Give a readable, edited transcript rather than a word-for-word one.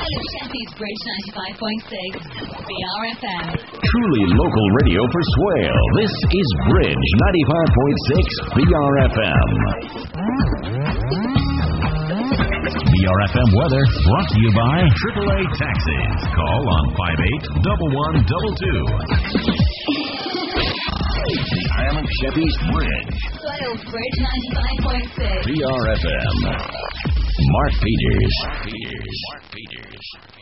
Sheffy's Bridge 95.6 BRFM. Truly local radio for Swale. This is Bridge 95.6 BRFM. BRFM weather brought to you by AAA Taxis. Call on 581122. Dial Sheffy's Bridge. Swale's Bridge 95.6 BRFM. Mark Peters.